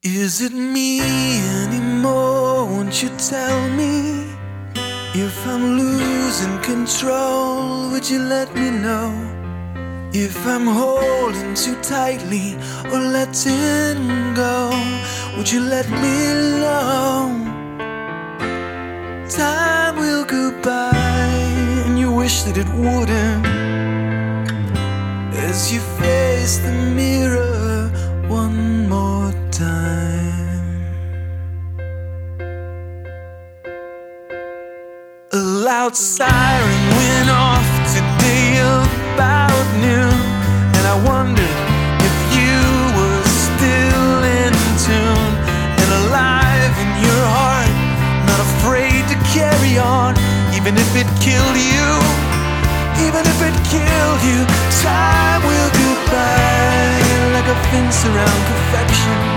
Is it me anymore? Won't you tell me? If I'm losing control, would you let me know? If I'm holding too tightly or letting go, would you let me know? Time will go by and you wish that it wouldn't, as you face the mirror one more time. A loud siren went off today about noon, and I wondered if you were still in tune and alive in your heart, not afraid to carry on, even if it killed you, even if it killed you. Time will go by like a fence around perfection.